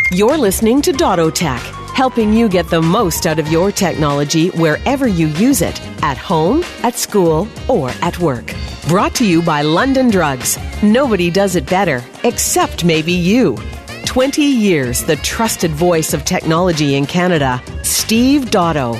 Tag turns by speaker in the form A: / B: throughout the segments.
A: You're listening to Dottotech, helping you get the most out of your technology wherever you use it, at home, at school, or at work. Brought to you by London Drugs. Nobody does it better, except maybe you. 20 years, the trusted voice of technology in Canada, Steve Dotto.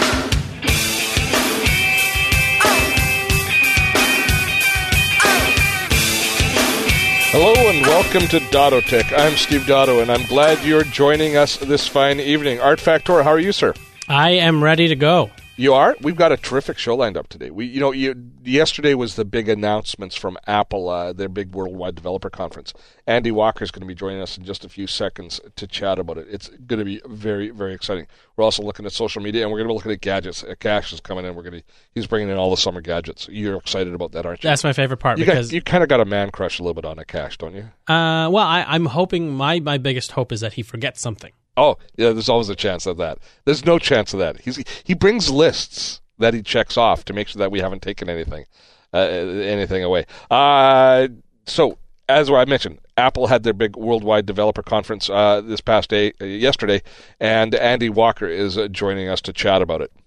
B: Hello and welcome to Dottotech. I'm Steve Dotto, and I'm glad you're joining us this fine evening. Art Factor, how are you, sir?
C: I am ready to go.
B: You are? We've got a terrific show lined up today. Yesterday was the big announcements from Apple, their big worldwide developer conference. Andy Walker is going to be joining us in just a few seconds to chat about it. It's going to be very, very exciting. We're also looking at social media, and we're going to be looking at gadgets. Cash is coming in. He's bringing in all the summer gadgets. You're excited about that, aren't you?
C: That's my favorite part.
B: You kind of got a man crush a little bit on Cash, don't you?
C: Well, I'm hoping my biggest hope is that he forgets something.
B: Oh, yeah, there's always a chance of that. There's no chance of that. He brings lists that he checks off to make sure that we haven't taken anything away. So, as I mentioned, Apple had their big worldwide developer conference yesterday, and Andy Walker is joining us to chat about it.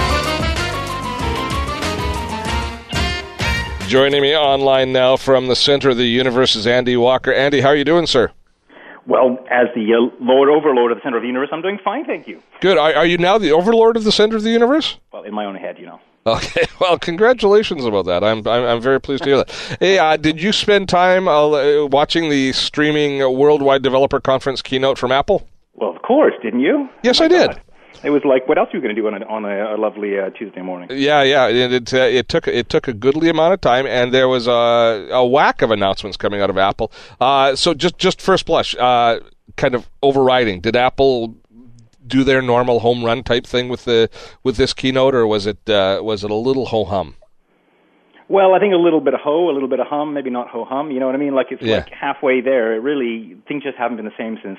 B: Joining me online now from the center of the universe is Andy Walker. Andy, how are you doing, sir?
D: Well, as the Lord Overlord of the center of the universe, I'm doing fine, thank you.
B: Good. Are you now the Overlord of the center of the universe?
D: Well, in my own head, you know.
B: Okay. Well, congratulations about that. I'm very pleased to hear that. Hey, did you spend time watching the streaming Worldwide Developer Conference keynote from Apple?
D: Well, of course, didn't you?
B: Yes, I did.
D: It was like, what else were you going to do on a lovely Tuesday morning?
B: Yeah. It took a goodly amount of time, and there was a whack of announcements coming out of Apple. So just first blush, kind of overriding. Did Apple do their normal home run type thing with this keynote, or was it a little ho hum?
D: Well, I think a little bit of ho, a little bit of hum, maybe not ho hum. You know what I mean? Like like halfway there. It really, things just haven't been the same since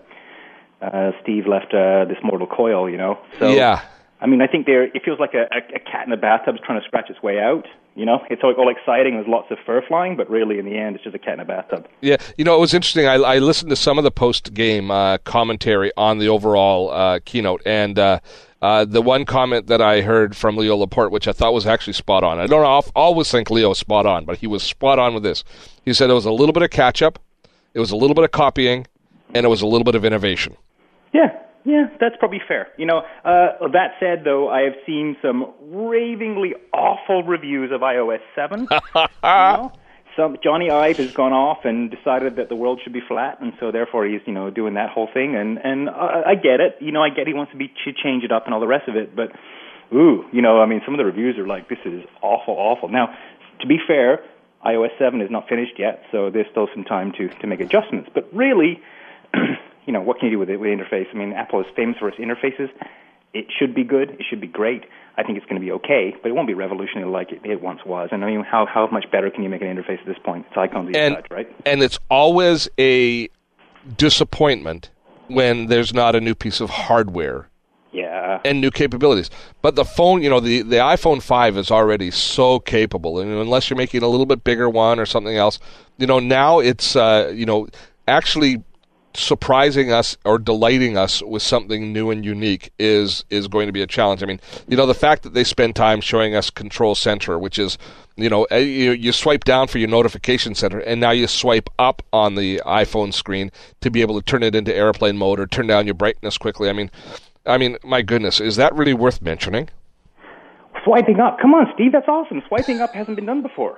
D: Steve left this mortal coil, you know. So, yeah. I mean, I think it feels like a cat in a bathtub trying to scratch its way out, you know. It's all exciting, there's lots of fur flying, but really in the end it's just a cat in a bathtub. Yeah,
B: you know, it was interesting. I listened to some of the post-game commentary on the overall keynote, and the one comment that I heard from Leo Laporte, which I thought was actually spot on. I don't always think Leo is spot on, but he was spot on with this. He said it was a little bit of catch-up, it was a little bit of copying, and it was a little bit of innovation.
D: Yeah, that's probably fair. You know, that said, though, I have seen some ravingly awful reviews of iOS 7. You know? Johnny Ive has gone off and decided that the world should be flat, and so therefore he's, you know, doing that whole thing. And I get it. You know, I get he wants to change it up and all the rest of it. But, you know, I mean, some of the reviews are like, this is awful, awful. Now, to be fair, iOS 7 is not finished yet, so there's still some time to make adjustments. But really, you know, what can you do with the interface? I mean, Apple is famous for its interfaces. It should be good. It should be great. I think it's going to be okay, but it won't be revolutionary like it once was. And I mean, how much better can you make an interface at this point? It's icons you touch, right?
B: And it's always a disappointment when there's not a new piece of hardware.
D: Yeah.
B: And new capabilities. But the phone, you know, the iPhone 5 is already so capable. And unless you're making a little bit bigger one or something else, you know, now it's, you know, actually surprising us or delighting us with something new and unique is going to be a challenge. I mean, you know, the fact that they spend time showing us Control Center, which is, you know, you swipe down for your notification center, and now you swipe up on the iPhone screen to be able to turn it into airplane mode or turn down your brightness quickly. I mean, my goodness, is that really worth mentioning?
D: Swiping up. Come on, Steve, that's awesome. Swiping up hasn't been done before.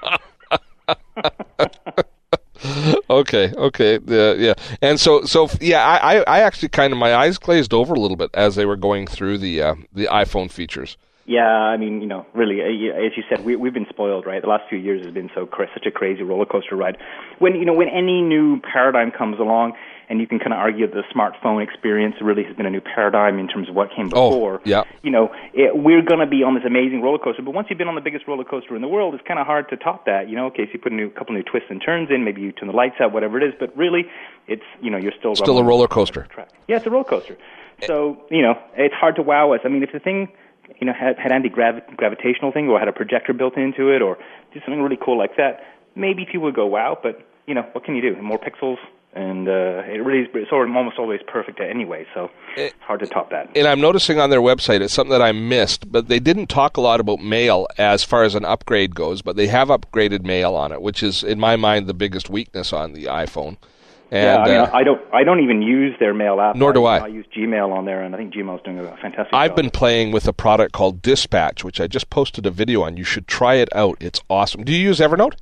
B: Okay, yeah, and so yeah, I actually kind of, my eyes glazed over a little bit as they were going through the iPhone features.
D: Yeah, I mean, you know, really, as you said, we've been spoiled, right? The last few years has been such a crazy roller coaster ride. When any new paradigm comes along, and you can kind of argue that the smartphone experience really has been a new paradigm in terms of what came before.
B: Yeah.
D: You know, we're going to be on this amazing roller coaster, but once you've been on the biggest roller coaster in the world, it's kind of hard to top that. You know, okay, so you put a couple new twists and turns in, maybe you turn the lights out, whatever it is, but really, it's, you know, you're still
B: a roller coaster.
D: Yeah, it's a roller coaster. So, you know, it's hard to wow us. I mean, if the thing, you know, had anti-gravitational thing, or had a projector built into it, or did something really cool like that, maybe people would go wow. But you know, what can you do? More pixels, And it's almost always perfect anyway, so it's hard to top that.
B: And I'm noticing on their website, it's something that I missed, but they didn't talk a lot about Mail as far as an upgrade goes, but they have upgraded Mail on it, which is, in my mind, the biggest weakness on the iPhone. And,
D: I don't even use their Mail app.
B: Nor do I.
D: I use Gmail on there, and I think Gmail's doing a fantastic job.
B: I've been playing with a product called Dispatch, which I just posted a video on. You should try it out. It's awesome. Do you use Evernote?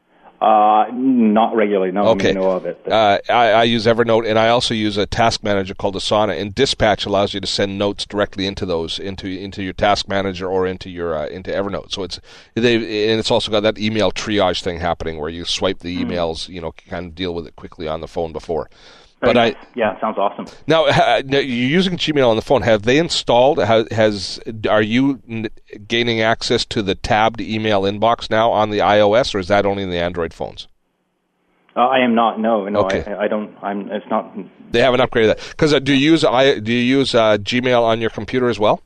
D: Not regularly, no.
B: Okay.
D: I know of it.
B: I use Evernote, and I also use a task manager called Asana. And Dispatch allows you to send notes directly into those, into your task manager or into your into Evernote. So it's also got that email triage thing happening where you swipe the emails, kind of deal with it quickly on the phone before.
D: But sounds awesome.
B: Now, you're using Gmail on the phone. Have they installed? Are you gaining access to the tabbed email inbox now on the iOS, or is that only in the Android phones?
D: I am not. No.
B: Okay.
D: I don't. It's not.
B: They haven't upgraded that. Because do you use Gmail on your computer as well?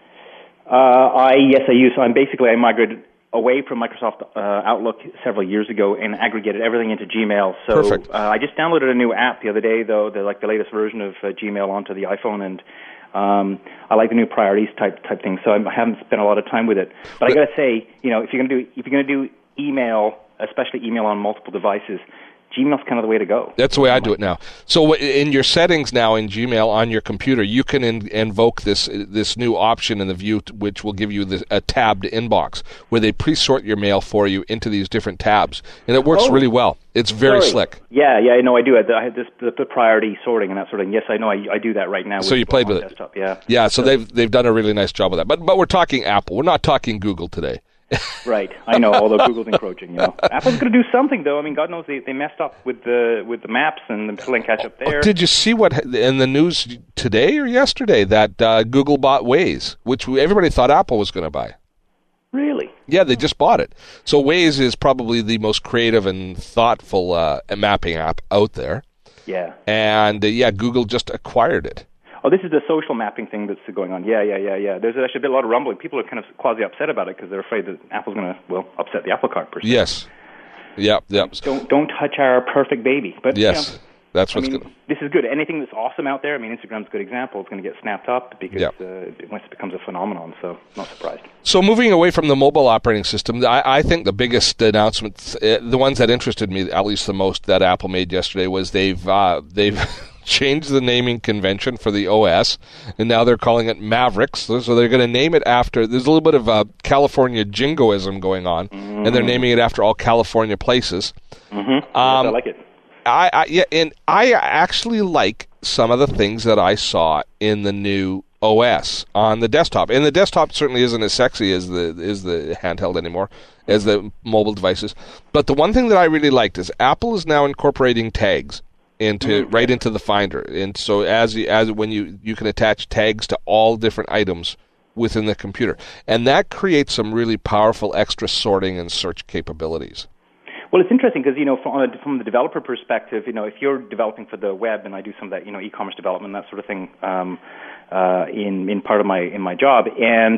D: I use. I migrated away from Microsoft Outlook several years ago and aggregated everything into Gmail. So
B: perfect.
D: I just downloaded a new app the other day, though, the latest version of Gmail onto the iPhone, and I like the new priorities type thing. So I haven't spent a lot of time with it. But I got to say, if you're going to do email, especially email on multiple devices, Gmail's kind of the way to go. That's
B: the way I do it now. So in your settings now in Gmail on your computer, you can invoke this new option in the view, which will give you a tabbed inbox where they pre-sort your mail for you into these different tabs, and it works really well. It's very slick.
D: Yeah, no, I do. I had the priority sorting and that sort of thing. Yes, I know. I do that right now.
B: So you played with
D: desktop,
B: it. Yeah. So they've done a really nice job of that. But we're talking Apple. We're not talking Google today.
D: Right, I know. Although Google's encroaching, Apple's going to do something, though. I mean, God knows they messed up with the maps and playing catch up there.
B: Did you see what in the news today or yesterday that Google bought Waze, which everybody thought Apple was going to buy?
D: Really?
B: Yeah, they just bought it. So Waze is probably the most creative and thoughtful mapping app out there.
D: Yeah.
B: And Google just acquired it.
D: Oh, this is the social mapping thing that's going on. Yeah. There's actually a lot of rumbling. People are kind of quasi upset about it because they're afraid that Apple's going to, upset the apple cart per se.
B: Yes. Yep.
D: Don't touch our perfect baby. But
B: yes, that's what's good.
D: This is good. Anything that's awesome out there, Instagram's a good example. It's going to get snapped up because once it becomes a phenomenon, so not surprised.
B: So moving away from the mobile operating system, I think the biggest announcements, the ones that interested me at least the most that Apple made yesterday was they've changed the naming convention for the OS, and now they're calling it Mavericks. So they're going to name it after. There's a little bit of California jingoism going on, and they're naming it after all California places.
D: Yes, I like it.
B: I actually like some of the things that I saw in the new OS on the desktop. And the desktop certainly isn't as sexy as the handheld anymore, as the mobile devices. But the one thing that I really liked is Apple is now incorporating tags into the Finder, and so as when you can attach tags to all different items within the computer, and that creates some really powerful extra sorting and search capabilities.
D: Well, it's interesting because from the developer perspective, if you're developing for the web, and I do some of that e-commerce development, that sort of thing, in part of my job, and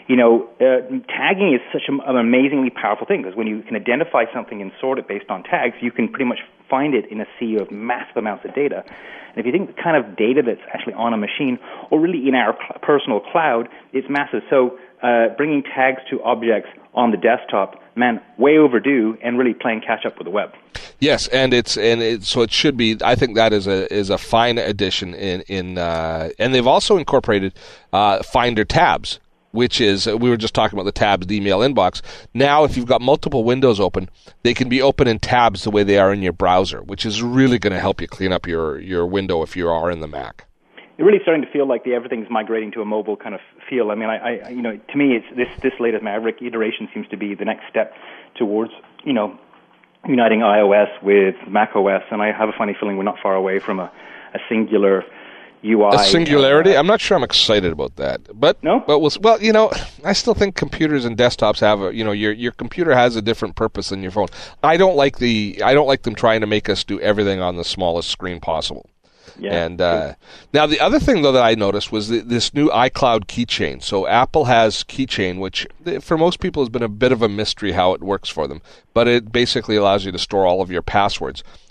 D: tagging is such an amazingly powerful thing because when you can identify something and sort it based on tags, you can pretty much find it in a sea of massive amounts of data. And if you think the kind of data that's actually on a machine or really in our personal cloud, it's massive. So bringing tags to objects on the desktop, way overdue, and really playing catch up with the web.
B: Yes, so it should be. I think that is a fine addition in and they've also incorporated Finder tabs, which is, we were just talking about the tabs, the email inbox. Now, if you've got multiple windows open, they can be open in tabs the way they are in your browser, which is really going to help you clean up your window if you are in the Mac.
D: It's really starting to feel like everything's migrating to a mobile kind of feel. I mean, to me, it's this latest Maverick iteration seems to be the next step towards, uniting iOS with macOS, and I have a funny feeling we're not far away from a singular UI.
B: A singularity? I'm not sure I'm excited about that. But
D: no?
B: But I still think computers and desktops have your computer has a different purpose than your phone. I don't like them trying to make us do everything on the smallest screen possible.
D: Yeah.
B: And now the other thing though that I noticed was this new iCloud keychain. So Apple has Keychain, which for most people has been a bit of a mystery how it works for them, but it basically allows you to store all of your passwords.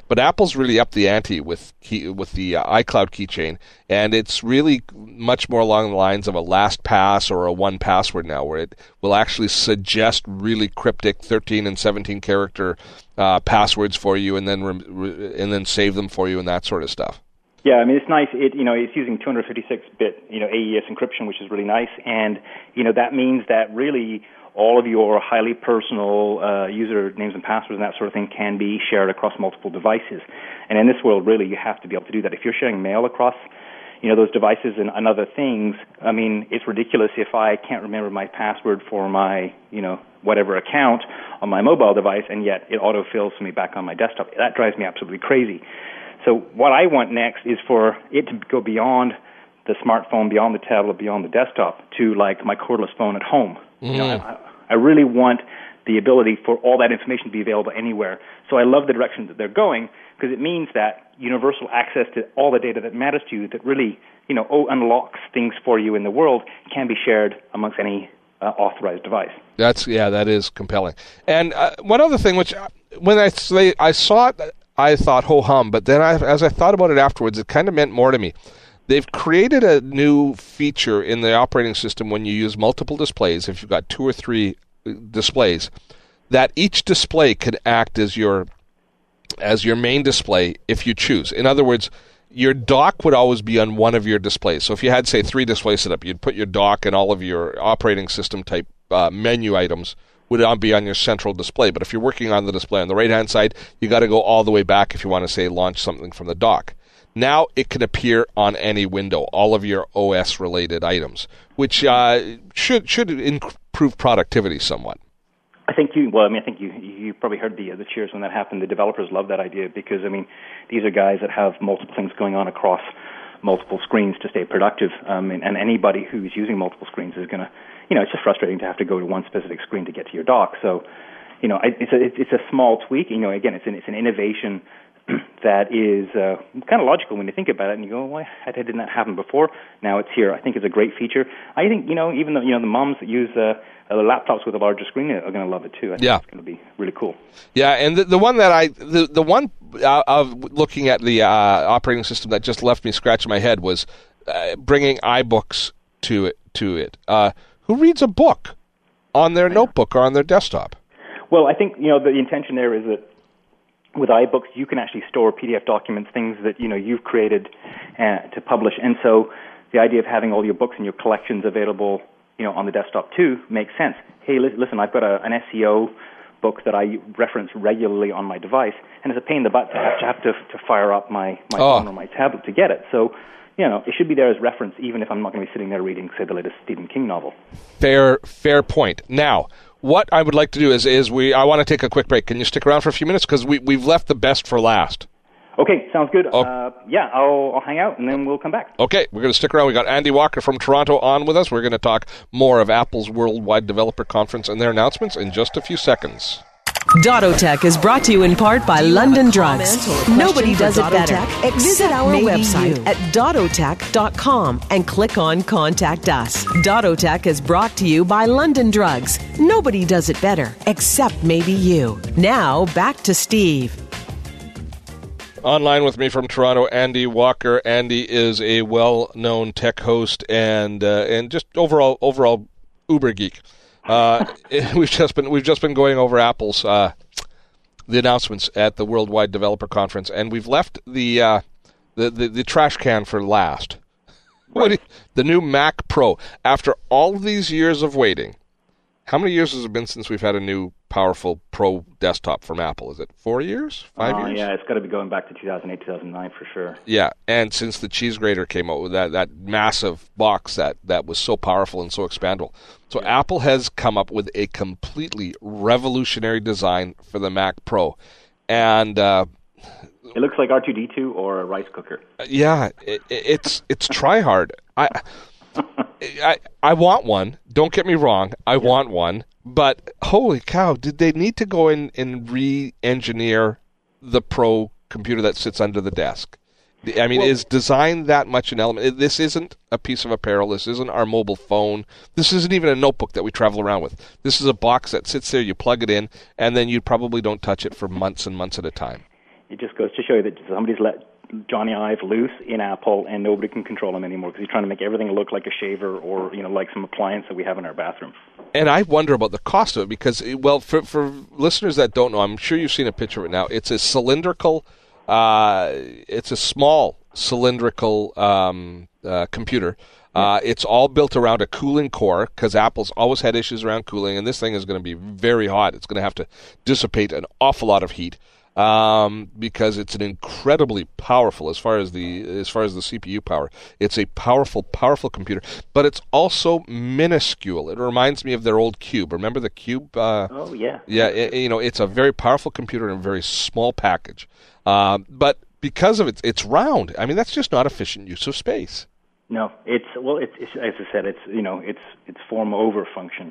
B: But Apple's really upped the ante with the iCloud keychain, and it's really much more along the lines of a LastPass or a 1Password now, where it will actually suggest really cryptic 13 and 17 character passwords for you, and then save them for you and that sort of stuff.
D: Yeah, I mean, it's nice. It's using 256-bit, AES encryption, which is really nice, and that means that really all of your highly personal user names and passwords and that sort of thing can be shared across multiple devices. And in this world, really, you have to be able to do that. If you're sharing mail across, those devices and other things, I mean, it's ridiculous if I can't remember my password for my, whatever account on my mobile device, and yet it autofills me back on my desktop. That drives me absolutely crazy. So what I want next is for it to go beyond the smartphone, beyond the tablet, beyond the desktop, to like my cordless phone at home. I really want the ability for all that information to be available anywhere. So I love the direction that they're going, because it means that universal access to all the data that matters to you, that really, unlocks things for you in the world, can be shared amongst any authorized device.
B: That is compelling. And one other thing, which when I saw it, I thought ho hum, but then as I thought about it afterwards, it kind of meant more to me. They've created a new feature in the operating system when you use multiple displays, if you've got 2 or 3 displays, that each display can act as your main display if you choose. In other words, your dock would always be on one of your displays. So if you had, say, 3 displays set up, you'd put your dock and all of your operating system type menu items would be on your central display. But if you're working on the display on the right-hand side, you got to go all the way back if you want to, say, launch something from the dock. Now it can appear on any window, all of your OS-related items, which should improve productivity somewhat.
D: I think you probably heard the cheers when that happened. The developers love that idea because, these are guys that have multiple things going on across multiple screens to stay productive, and anybody who's using multiple screens is going to, it's just frustrating to have to go to one specific screen to get to your dock. So, it's a small tweak. Again, it's an innovation that is kind of logical when you think about it, and you go, why didn't that happen before? Now it's here. I think it's a great feature. I think, even though, the moms that use laptops with a larger screen are going to love it too. I think it's going to be really cool. Yeah, and the one that the one of looking at the operating system that just left me scratching my head was bringing iBooks to it. Who reads a book on their notebook or on their desktop? Well, I think, the intention there is that with iBooks, you can actually store PDF documents, things that, you've created to publish. And so the idea of having all your books and your collections available, on the desktop too makes sense. Hey, listen, I've got an SEO book that I reference regularly on my device, and it's a pain in the butt to have to fire up my phone or my tablet to get it. So, it should be there as reference, even if I'm not going to be sitting there reading, say, the latest Stephen King novel. Fair point. Now, what I would like to do is I want to take a quick break. Can you stick around for a few minutes? Because we've left the best for last. Okay, sounds good. I'll hang out, and then we'll come back. Okay, we're going to stick around. We got Andy Walker from Toronto on with us. We're going to talk more of Apple's Worldwide Developer Conference and their announcements in just a few seconds.
A: Dottotech is brought to you in part by London Drugs. Nobody does it better. Visit our website at dottotech.com and click on Contact Us. Dottotech is brought to you by London Drugs. Nobody does it better, except maybe you. Now, back to Steve.
B: Online with me from Toronto, Andy Walker. Andy is a well-known tech host and just overall uber geek. We've just been going over Apple's the announcements at the Worldwide Developer Conference, and we've left the trash can for last. Right. The new Mac Pro. After all these years of waiting, how many years has it been since we've had a new powerful Pro desktop from Apple? Is it 4 years? 5 years? Yeah, it's got to be going back to 2008, 2009 for sure. Yeah, and since the cheese grater came out with that massive box that was so powerful and so expandable. So yeah. Apple has come up with a completely revolutionary design for the Mac Pro. And it looks like R2-D2 or a rice cooker. Yeah, it's try hard. I want one. Don't get me wrong. I want one. But holy cow, did they need to go in and re-engineer the Pro computer that sits under the desk? I mean, is design that much an element? This isn't a piece of apparel. This isn't our mobile phone. This isn't even a notebook that we travel around with. This is a box that sits there, you plug it in, and then you probably don't touch it for months and months at a time.
D: it just goes to show you that somebody's let Johnny Ive loose in Apple, and nobody can control him anymore because he's trying to make everything look like a shaver or like some appliance that we have in our bathroom.
B: And I wonder about the cost of it because, well, for listeners that don't know, I'm sure you've seen a picture of it now. It's a cylindrical, it's a small cylindrical computer. It's all built around a cooling core because Apple's always had issues around cooling, and this thing is going to be very hot. It's going to have to dissipate an awful lot of heat. Because it's an incredibly powerful as far as the CPU power. It's a powerful computer, but it's also minuscule. It reminds me of their old Cube. Remember the Cube?
D: Oh yeah.
B: Yeah, it's a very powerful computer in a very small package. But because of it's round. I mean, that's just not efficient use of space.
D: No, it's as I said, it's form over function.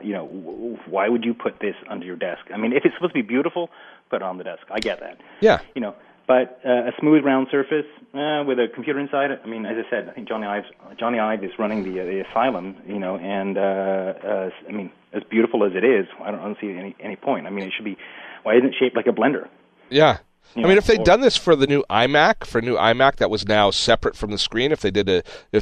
D: Why would you put this under your desk? I mean, if it's supposed to be beautiful, put it on the desk. I get that.
B: Yeah.
D: But a smooth round surface with a computer inside it. I mean, as I said, I think Johnny Ive is running the Asylum. And I mean, as beautiful as it is, I don't see any point. I mean, it should be. Why isn't it shaped like a blender?
B: Yeah. I mean, if they'd done this for the new iMac, that was now separate from the screen. If they did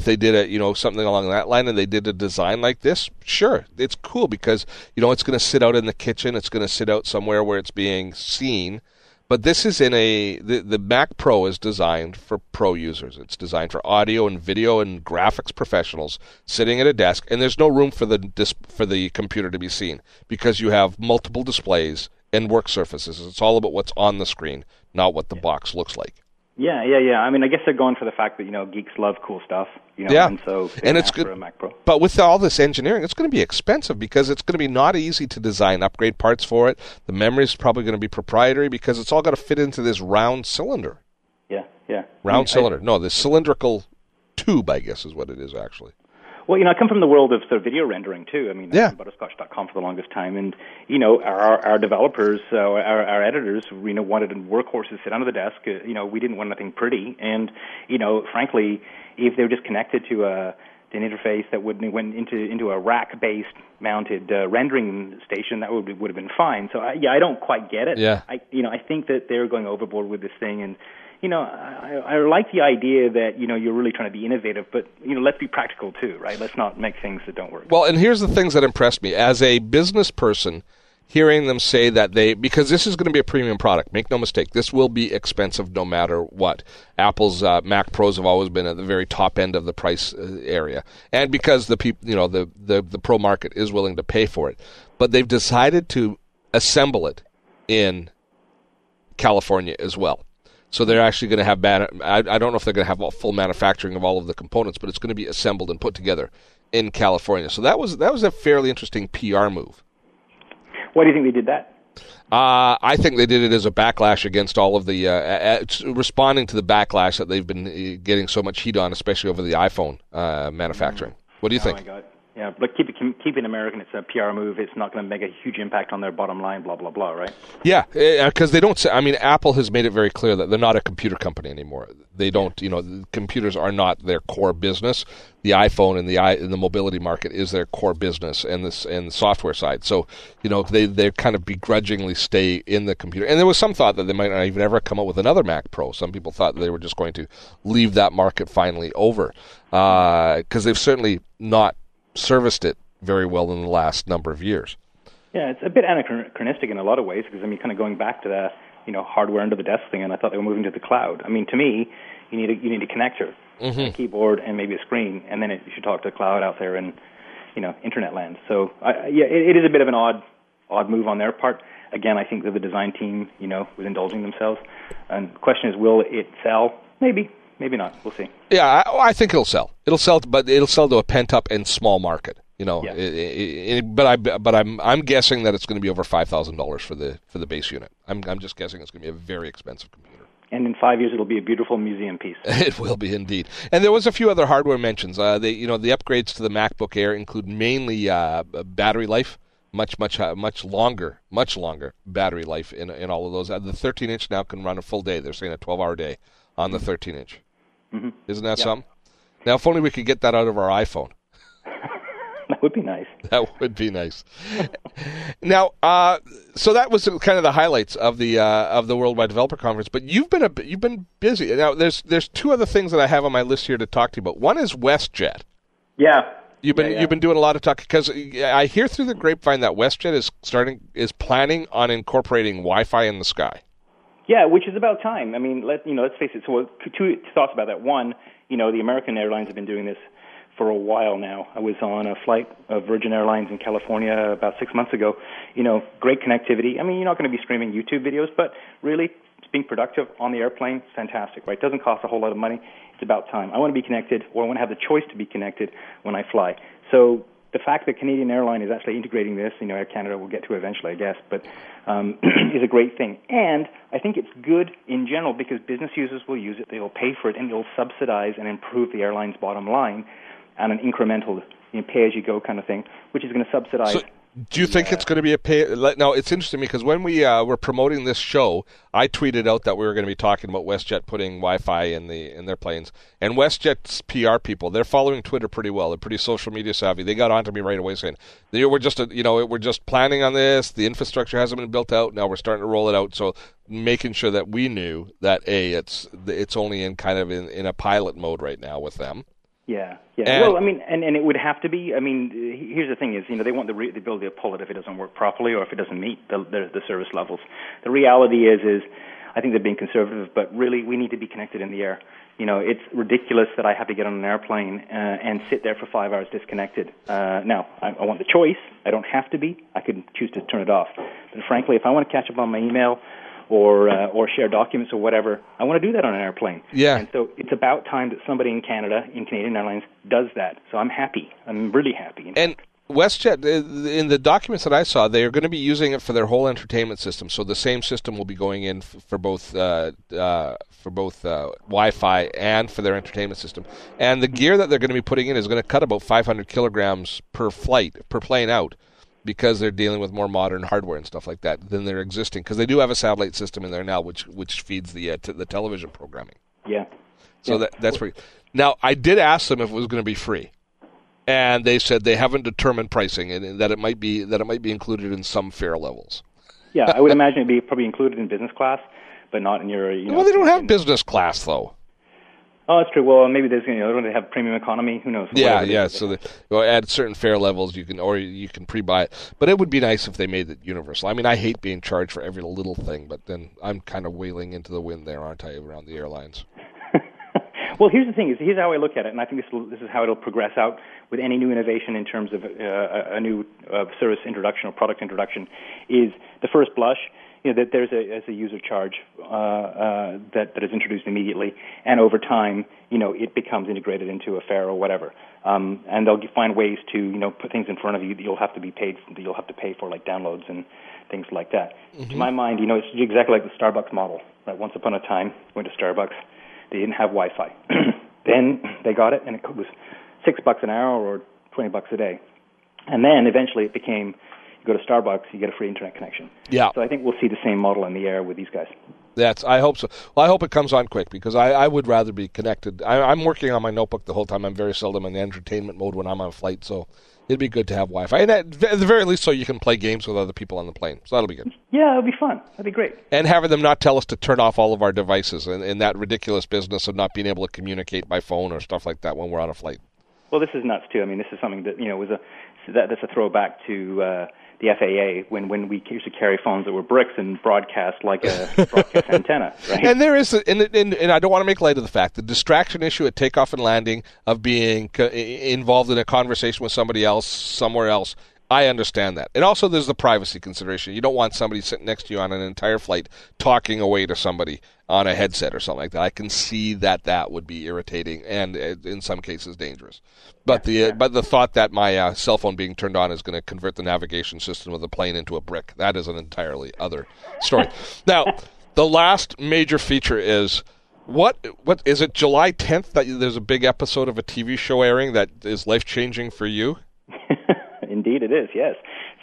B: a something along that line, and they did a design like this, sure, it's cool because it's going to sit out in the kitchen, it's going to sit out somewhere where it's being seen. But this is the Mac Pro is designed for pro users. It's designed for audio and video and graphics professionals sitting at a desk, and there's no room for the computer to be seen because you have multiple displays and work surfaces. It's all about what's on the screen, not what the box looks like.
D: Yeah. I mean, I guess they're going for the fact that geeks love cool stuff. And so
B: it's good.
D: For a Mac Pro.
B: But with all this engineering, it's going to be expensive because it's going to be not easy to design upgrade parts for it. The memory is probably going to be proprietary because it's all got to fit into this round cylinder.
D: Yeah.
B: Cylinder. No, the cylindrical tube, I guess, is what it is actually.
D: Well, I come from the world of sort of video rendering too. I mean,
B: yeah.
D: I've been Butterscotch.com for the longest time, and our developers, our editors, wanted workhorses sit under the desk. We didn't want anything pretty, and frankly, if they were just connected to an interface that went into a rack-based mounted rendering station, that would have been fine. So I don't quite get it.
B: Yeah.
D: I think that they're going overboard with this thing, and I like the idea that, you're really trying to be innovative, but, let's be practical too, right? Let's not make things that don't work.
B: Well, and here's the things that impressed me. As a business person, hearing them say that because this is going to be a premium product, make no mistake, this will be expensive no matter what. Apple's Mac Pros have always been at the very top end of the price area. And because the pro market is willing to pay for it. But they've decided to assemble it in California as well. So they're actually going to have I don't know if they're going to have full manufacturing of all of the components, but it's going to be assembled and put together in California. So that was a fairly interesting PR move.
D: Why do you think they did that?
B: I think they did it as a backlash against all of the responding to the backlash that they've been getting so much heat on, especially over the iPhone manufacturing. What do you think?
D: My God. Yeah, but keep it American. It's a PR move. It's not going to make a huge impact on their bottom line, blah, blah, blah, right?
B: Yeah, because they don't say, I mean, Apple has made it very clear that they're not a computer company anymore. They don't, computers are not their core business. The iPhone and the mobility market is their core business and the software side. So, they kind of begrudgingly stay in the computer. And there was some thought that they might not even ever come out with another Mac Pro. Some people thought that they were just going to leave that market finally over because they've certainly not serviced it very well in the last number of years.
D: Yeah, it's a bit anachronistic in a lot of ways because, kind of going back to the, hardware under the desk thing, and I thought they were moving to the cloud. I mean, to me, you need a connector, a keyboard, and maybe a screen, and then you should talk to the cloud out there in, internet land. So, it is a bit of an odd move on their part. Again, I think that the design team, was indulging themselves. And the question is, will it sell? Maybe. Maybe not. We'll see. Yeah,
B: I think it'll sell. But it'll sell to a pent-up and small market.
D: Yeah.
B: But I'm guessing that it's going to be over $5,000 for the base unit. I'm just guessing it's going to be a very expensive computer.
D: And in 5 years, it'll be a beautiful museum piece.
B: It will be indeed. And there was a few other hardware mentions. The upgrades to the MacBook Air include mainly battery life. Much longer battery life in all of those. The 13-inch now can run a full day. They're saying a 12-hour day on the 13-inch. Mm-hmm. Isn't that something? Now, if only we could get that out of our iPhone.
D: That would be nice.
B: That would be nice. Now, so that was kind of the highlights of the Worldwide Developer Conference. But you've been busy. Now, there's two other things that I have on my list here to talk to you about. One is WestJet.
D: Yeah.
B: You've been doing a lot of talking because I hear through the grapevine that WestJet is planning on incorporating Wi-Fi in the sky.
D: Yeah, which is about time. I mean, let's face it. So, two thoughts about that. One, the American Airlines have been doing this for a while now. I was on a flight of Virgin Airlines in California about 6 months ago. Great connectivity. I mean, you're not going to be streaming YouTube videos, but really, being productive on the airplane, fantastic, right? It doesn't cost a whole lot of money. It's about time. I want to be connected, or I want to have the choice to be connected when I fly. So the fact that Canadian Airline is actually integrating this, Air Canada will get to eventually, I guess, but is a great thing. And I think it's good in general because business users will use it, they will pay for it, and it will subsidize and improve the airline's bottom line on an incremental, pay-as-you-go kind of thing, which is going to subsidize.
B: So do you think it's going to be a pay? Now, it's interesting because when we were promoting this show, I tweeted out that we were going to be talking about WestJet putting Wi-Fi in their planes. And WestJet's PR people, they're following Twitter pretty well. They're pretty social media savvy. They got onto me right away saying, we're just planning on this. The infrastructure hasn't been built out. Now we're starting to roll it out. So making sure that we knew that it's only in kind of in a pilot mode right now with them.
D: Yeah. Well, I mean, and it would have to be. I mean, here's the thing: is they want the ability to pull it if it doesn't work properly or if it doesn't meet the service levels. The reality is I think they're being conservative, but really we need to be connected in the air. It's ridiculous that I have to get on an airplane and sit there for 5 hours disconnected. Now, I want the choice. I don't have to be. I could choose to turn it off. But frankly, if I want to catch up on my email or share documents or whatever, I want to do that on an airplane.
B: Yeah.
D: And so it's about time that somebody in Canada, in Canadian Airlines, does that. So I'm happy. I'm really happy.
B: And WestJet, in the documents that I saw, they are going to be using it for their whole entertainment system. So the same system will be going in for both Wi-Fi and for their entertainment system. And the gear that they're going to be putting in is going to cut about 500 kilograms per plane out, because they're dealing with more modern hardware and stuff like that than their existing. Because they do have a satellite system in there now, which feeds the television programming.
D: Yeah.
B: So that's pretty. Now, I did ask them if it was going to be free, and they said they haven't determined pricing and that it might be included in some fare levels.
D: Yeah, I would imagine it'd be probably included in business class, but not in your.
B: Well, they don't have business class though.
D: Oh, that's true. Well, maybe there's don't they have premium economy? Who knows?
B: Yeah. So at certain fare levels, you can pre-buy it. But it would be nice if they made it universal. I mean, I hate being charged for every little thing, but then I'm kind of wailing into the wind there, aren't I, around the airlines?
D: Well, here's the thing: here's how I look at it, and I think this is how it'll progress out with any new innovation in terms of a new service introduction or product introduction. Is the first blush. That there's a user charge that is introduced immediately, and over time, it becomes integrated into a fare or whatever. And they'll find ways to, put things in front of you that you'll have to pay for, like downloads and things like that. Mm-hmm. To my mind, it's exactly like the Starbucks model. Right? Once upon a time, went to Starbucks, they didn't have Wi-Fi. Then they got it, and it was $6 an hour or $20 a day. And then eventually it became, you go to Starbucks, you get a free internet connection.
B: Yeah.
D: So I think we'll see the same model in the air with these guys.
B: I hope so. Well, I hope it comes on quick because I would rather be connected. I'm working on my notebook the whole time. I'm very seldom in the entertainment mode when I'm on a flight, so it'd be good to have Wi-Fi. And at the very least so you can play games with other people on the plane. So that'll be good.
D: Yeah, it'll be fun. That'd be great.
B: And having them not tell us to turn off all of our devices in that ridiculous business of not being able to communicate by phone or stuff like that when we're on a flight.
D: Well, this is nuts, too. I mean, this is something that, that's a throwback to the FAA when we used to carry phones that were bricks and broadcast like a broadcast antenna, right? And
B: there is, and I don't want to make light of the fact, the distraction issue at takeoff and landing of being involved in a conversation with somebody else somewhere else, I understand that. And also there's the privacy consideration. You don't want somebody sitting next to you on an entire flight talking away to somebody on a headset or something like that. I can see that would be irritating and in some cases dangerous. But the thought that my cell phone being turned on is going to convert the navigation system of the plane into a brick, that is an entirely other story. Now, the last major feature is what is it, July 10th that there's a big episode of a TV show airing that is life-changing for you?
D: Indeed it is, yes.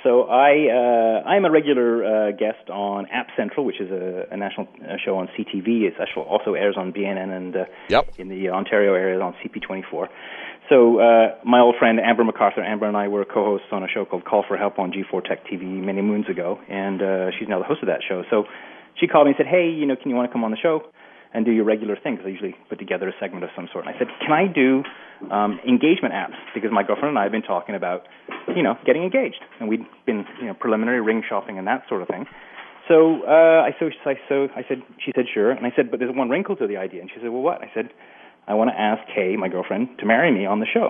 D: So I'm a regular guest on App Central, which is a national show on CTV. It also airs on BNN and in the Ontario area on CP24. So my old friend Amber MacArthur, Amber and I were co-hosts on a show called Call for Help on G4 Tech TV many moons ago, and she's now the host of that show. So she called me and said, hey, can you want to come on the show and do your regular thing? Because I usually put together a segment of some sort. And I said, can I do engagement apps? Because my girlfriend and I have been talking about, getting engaged. And we'd been, preliminary ring shopping and that sort of thing. So she said, sure. And I said, but there's one wrinkle to the idea. And she said, well, what? I said, I want to ask Kay, my girlfriend, to marry me on the show.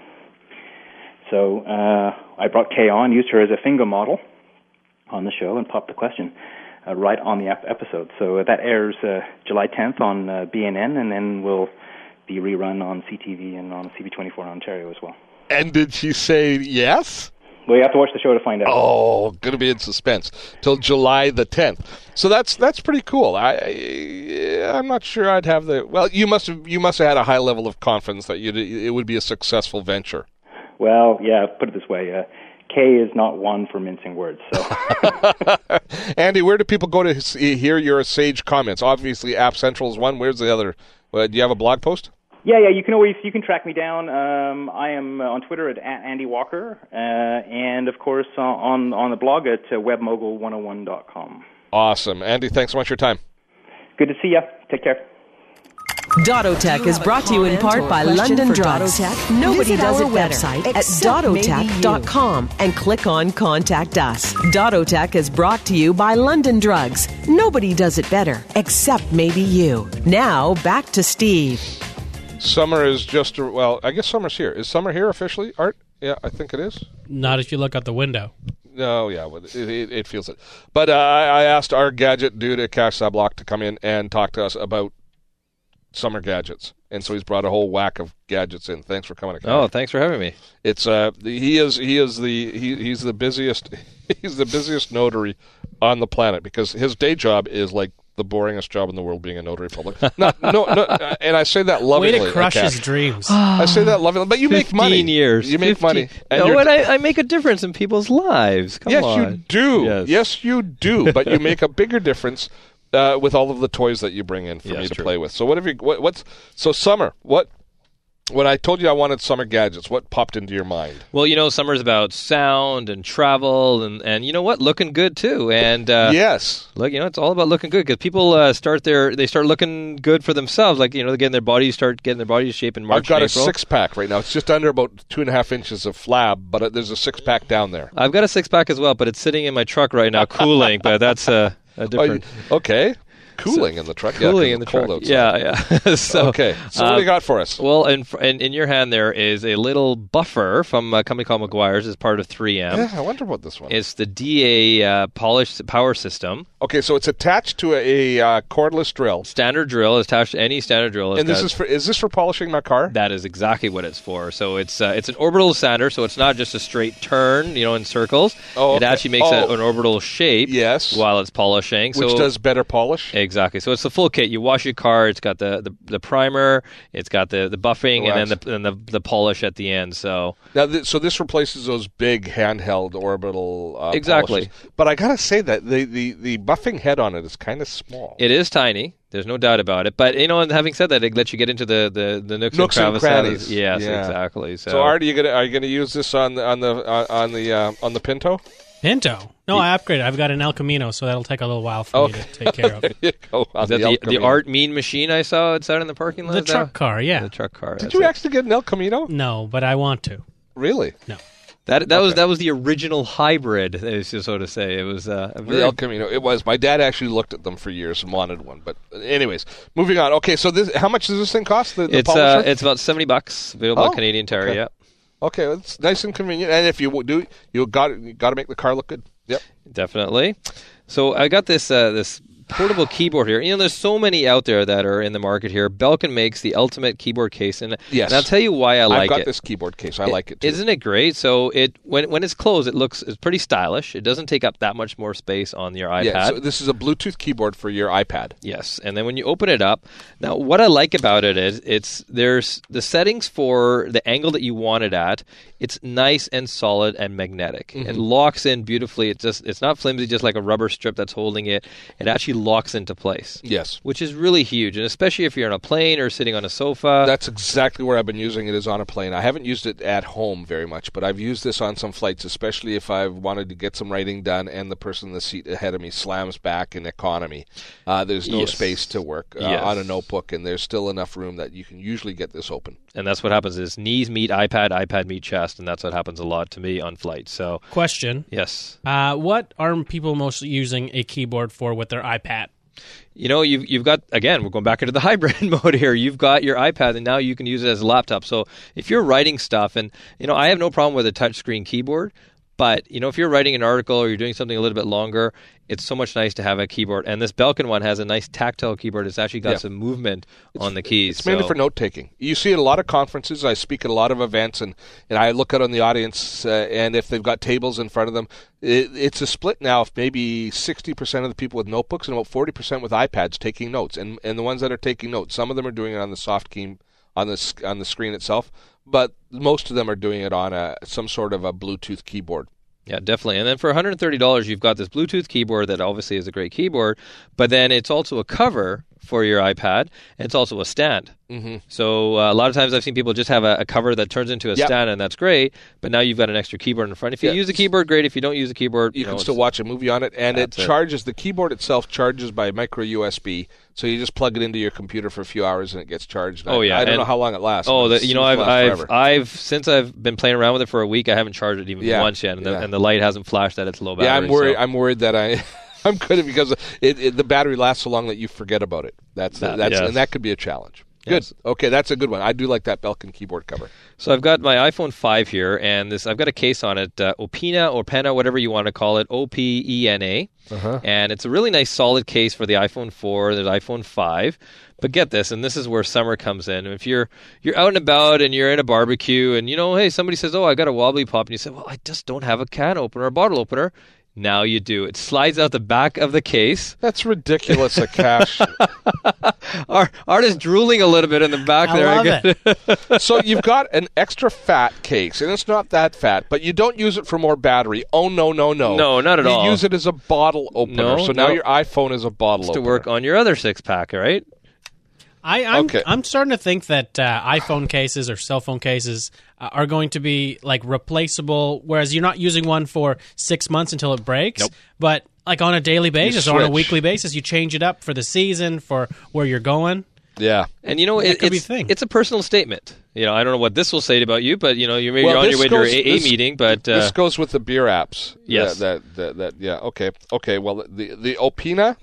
D: So I brought Kay on, used her as a finger model on the show, and popped the question right on the episode. So that airs July 10th on BNN, and then will be rerun on CTV and on CP24 in Ontario as well.
B: And did she say yes?
D: Well, you have to watch the show to find out.
B: Oh, going to be in suspense till July the 10th. So that's pretty cool. I'm not sure I'd have the. Well, you must have had a high level of confidence that it would be a successful venture.
D: Well, yeah. Put it this way. Kay is not one for mincing words. So,
B: Andy, where do people go to hear your sage comments? Obviously, App Central is one. Where's the other? Do you have a blog post?
D: Yeah. You can track me down. I am on Twitter at Andy Walker, and of course on the blog at webmogul101.com.
B: Awesome, Andy. Thanks so much for your time.
D: Good to see you. Take care.
A: Dottotech is brought to you in part by London Drugs. Nobody does it better at dottotech.com and click on Contact Us. Dottotech is brought to you by London Drugs. Nobody does it better except maybe you. Now back to Steve.
B: Summer is just, I guess summer's here. Is summer here officially, Art? Yeah, I think it is.
C: Not if you look out the window.
B: No, yeah, it feels it. But I asked our gadget dude at Cash Sablock to come in and talk to us about summer gadgets, and so he's brought a whole whack of gadgets in. Thanks for coming.
E: Oh, thanks for having me.
B: It's he's the busiest notary on the planet because his day job is like the boringest job in the world, being a notary public. No, and I say that lovingly.
C: Way to crush his dreams.
B: I say that lovingly, but you make money.
E: 15 years.
B: You make
E: 15.
B: money.
E: And I make a difference in people's lives. Come on.
B: Yes, you do. Yes, you do. But you make a bigger difference with all of the toys that you bring in for me to play with. So so summer, when I told you I wanted summer gadgets, what popped into your mind?
E: Well, summer's about sound and travel and you know what? Looking good too. And
B: yes.
E: Look, it's all about looking good because people start looking good for themselves. Like, they get their bodies shape in March.
B: I've got
E: and April.
B: a 6-pack right now. It's just under about 2.5 inches of flab, but there's a 6-pack down there.
E: I've got a 6-pack as well, but it's sitting in my truck right now cooling, but that's a different...
B: Okay. Cooling in the truck.
E: Cooling in the truck.
B: Outside.
E: Yeah. So,
B: okay. So what do you got for us?
E: Well, in your hand there is a little buffer from a company called Meguiar's as part of 3M.
B: Yeah, I wonder what this one is.
E: It's the DA polished power system.
B: Okay, so it's attached to a cordless drill.
E: Standard drill is attached to any standard drill.
B: And is this for polishing my car?
E: That is exactly what it's for. So it's an orbital sander, so it's not just a straight turn, in circles. Oh, okay. It actually makes an orbital shape.
B: Yes.
E: While it's polishing,
B: which does better polish.
E: Exactly. So it's the full kit. You wash your car. It's got the primer. It's got the buffing, and then the polish at the end. So
B: now, so this replaces those big handheld orbital
E: exactly.
B: Polishes. But I gotta say that the buffing head on it is kind of small.
E: It is tiny. There's no doubt about it. But having said that, it lets you get into the nooks and
B: crannies.
E: Yes, exactly.
B: So Art, are you gonna use this on the Pinto?
C: Pinto? No, I upgraded. I've got an El Camino, so that'll take a little while for me to take care of.
E: Is that the Art Mean machine I saw outside in the parking lot?
C: The truck car, yeah.
E: The truck car.
B: Did you actually get an El Camino?
C: No, but I want to.
B: Really?
C: No.
E: That was the original hybrid, so to say. It was the
B: El Camino. It was. My dad actually looked at them for years and wanted one. But anyways, moving on. Okay, so how much does this thing cost?
E: It's about $70, available at Canadian Tire.
B: Okay.
E: Yeah.
B: Okay, it's nice and convenient. And if you do, you got to make the car look good. Yep,
E: definitely. So I got this portable keyboard here. There's so many out there that are in the market here. Belkin makes the ultimate keyboard case, and I'll tell you why I like it.
B: I've got this keyboard case. I like it too.
E: Isn't it great? So when it's closed, it's pretty stylish. It doesn't take up that much more space on your iPad.
B: Yeah, so this is a Bluetooth keyboard for your iPad.
E: Yes, and then when you open it up, now what I like about it is there's the settings for the angle that you want it at. It's nice and solid and magnetic. Mm-hmm. It locks in beautifully. It's not flimsy, just like a rubber strip that's holding it. It actually locks into place.
B: Yes.
E: Which is really huge, and especially if you're on a plane or sitting on a sofa.
B: That's exactly where I've been using it, is on a plane. I haven't used it at home very much, but I've used this on some flights, especially if I've wanted to get some writing done and the person in the seat ahead of me slams back in economy. There's no space to work on a notebook, and there's still enough room that you can usually get this open.
E: And that's what happens is knees meet iPad, iPad meet chest, and that's what happens a lot to me on flights. So,
C: question.
E: Yes.
C: What are people most using a keyboard for with their iPad?
E: You've got, again, we're going back into the hybrid mode here. You've got your iPad, and now you can use it as a laptop. So if you're writing stuff, and, I have no problem with a touchscreen keyboard, but, if you're writing an article or you're doing something a little bit longer, it's so much nice to have a keyboard. And this Belkin one has a nice tactile keyboard. It's actually got some movement on the keys.
B: It's mainly for note-taking. You see it at a lot of conferences. I speak at a lot of events, and I look out on the audience, and if they've got tables in front of them, it's a split now of maybe 60% of the people with notebooks and about 40% with iPads taking notes. And the ones that are taking notes, some of them are doing it on the soft key on the screen itself, but most of them are doing it on some sort of a Bluetooth keyboard.
E: Yeah, definitely. And then for $130, you've got this Bluetooth keyboard that obviously is a great keyboard, but then it's also a cover for your iPad, and it's also a stand. Mm-hmm. So a lot of times I've seen people just have a cover that turns into a stand, and that's great, but now you've got an extra keyboard in front. If you use a keyboard, great. If you don't use a keyboard,
B: you can still watch a movie on it, and it charges. The keyboard itself charges by micro USB, so you just plug it into your computer for a few hours, and it gets charged. I don't know how long it lasts.
E: I've since I've been playing around with it for a week, I haven't charged it even once yet, and the light hasn't flashed that it's low battery.
B: Yeah, I'm worried that I'm good because the battery lasts so long that you forget about it. And that could be a challenge. Good. Yes. Okay, that's a good one. I do like that Belkin keyboard cover.
E: So I've got my iPhone 5 here, and I've got a case on it, Opena, whatever you want to call it, OPENA. Uh-huh. And it's a really nice solid case for the iPhone 4, the iPhone 5. But get this, and this is where summer comes in. If you're out and about and you're in a barbecue and, hey, somebody says, I got a wobbly pop, and you say, well, I just don't have a can opener or a bottle opener. Now you do. It slides out the back of the case.
B: That's ridiculous, Akash.
E: Art is drooling a little bit in the back there.
C: I love
B: it. So you've got an extra fat case, and it's not that fat, but you don't use it for more battery. Oh, no.
E: No, not at all.
B: You use it as a bottle opener. So now your iPhone is a bottle opener.
E: To work on your other six-pack, right?
C: I'm starting to think that iPhone cases or cell phone cases are going to be like replaceable, whereas you're not using one for 6 months until it breaks.
B: Nope.
C: But like on a daily basis or on a weekly basis, you change it up for the season, for where you're going.
B: Yeah.
E: And it's a personal statement. I don't know what this will say about you, but you're maybe on your way to your AA meeting. But
B: this goes with the beer apps.
E: Yes.
B: Okay. Well, the Opena.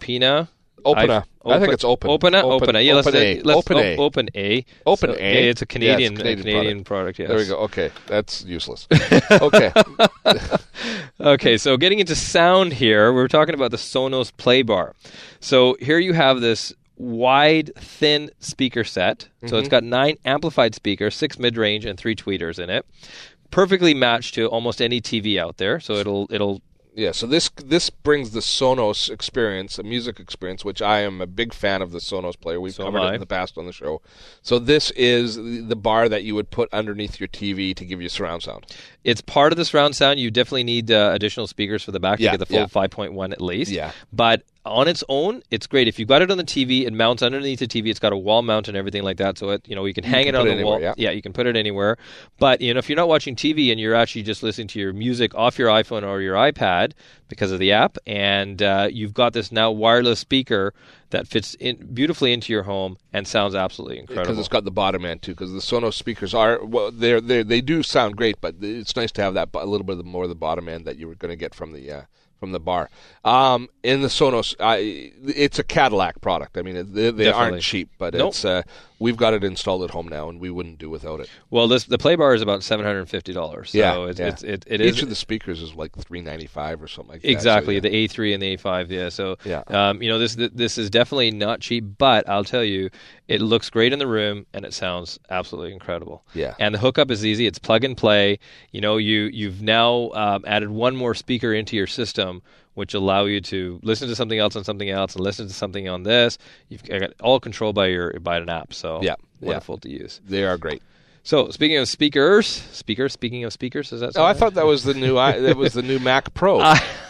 E: I
B: think it's Open.
E: Opena. Yeah, let's Open A.
B: Open A.
E: It's a Canadian product. Yes.
B: There we go. Okay, that's useless. Okay.
E: Okay. So getting into sound here, we're talking about the Sonos Playbar. So here you have this wide, thin speaker set. So it's got 9 amplified speakers, 6 mid-range, and 3 tweeters in it. Perfectly matched to almost any TV out there. So it'll.
B: Yeah, so this brings the Sonos experience, a music experience, which I am a big fan of the Sonos player. We've covered it in the past on the show. So this is the bar that you would put underneath your TV to give you surround sound.
E: It's part of the surround sound. You definitely need additional speakers for the back to get the full 5.1 at least.
B: Yeah.
E: But on its own, it's great. If you've got it on the TV, it mounts underneath the TV. It's got a wall mount and everything like that. So you can hang it on the wall. Yeah, you can put it anywhere. But if you're not watching TV and you're actually just listening to your music off your iPhone or your iPad because of the app, and you've got this now wireless speaker that fits beautifully into your home and sounds absolutely incredible.
B: Because it's got the bottom end too. Because the Sonos speakers they do sound great, but it's nice to have that a little bit more of the bottom end that you were going to get from the from the bar. In the Sonos, it's a Cadillac product. I mean, they aren't cheap, but it's we've got it installed at home now, and we wouldn't do without it.
E: Well, the Play Bar is about $750. So it is.
B: Each of the speakers is like $395 or something like that.
E: Exactly,
B: so,
E: the A3 and the A5. Yeah, so this is definitely not cheap, but I'll tell you, it looks great in the room and it sounds absolutely incredible.
B: Yeah,
E: and the hookup is easy. It's plug and play. You've now added one more speaker into your system, which allow you to listen to something else on something else and listen to something on this. You've got all controlled by an app. So wonderful to use.
B: They are great.
E: So speaking of speakers, speaking of speakers, is that?
B: I thought that was the new. It was the new Mac Pro.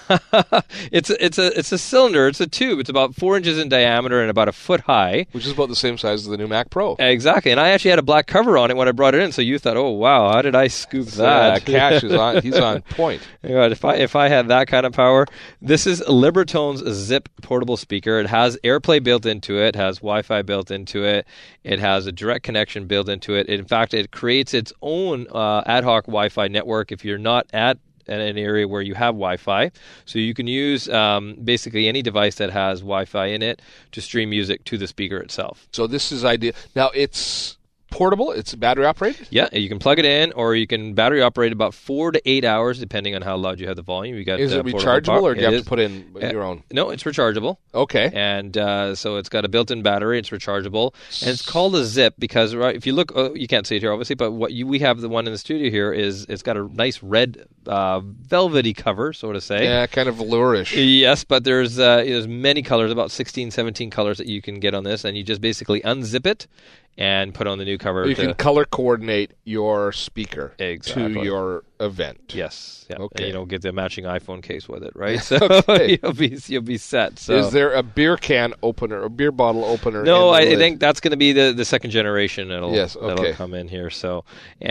E: It's a cylinder. It's a tube. It's about 4 inches in diameter and about a foot high,
B: which is about the same size as the new Mac Pro.
E: Exactly. And I actually had a black cover on it when I brought it in. So you thought, oh wow, how did I scoop that?
B: Cash is on. He's on point.
E: If I had that kind of power, this is Libertone's Zip portable speaker. It has AirPlay built into it. Has Wi-Fi built into it. It has a direct connection built into it. In fact, it creates its own ad hoc Wi-Fi network if you're not at an area where you have Wi-Fi. So you can use basically any device that has Wi-Fi in it to stream music to the speaker itself.
B: So this is ideal. Now it's portable. It's battery operated.
E: Yeah, you can plug it in, or you can battery operate about 4 to 8 hours, depending on how loud you have the volume.
B: Is it rechargeable, or do you have to put in your own?
E: No, it's rechargeable.
B: Okay.
E: And so it's got a built-in battery. It's rechargeable, and it's called a Zip because if you look, you can't see it here obviously, but we have the one in the studio here is it's got a nice red velvety cover, so to say.
B: Yeah, kind of velourish.
E: Yes, but there's many colors, about 16, 17 colors that you can get on this, and you just basically unzip it and put on the new cover.
B: You can color coordinate your speaker
E: to
B: your event.
E: Yes. Yeah.
B: Okay.
E: And get the matching iPhone case with it, right? So you'll be set. So.
B: Is there a beer can opener, a beer bottle opener?
E: No, I think that's going to be the second generation that'll come in here. So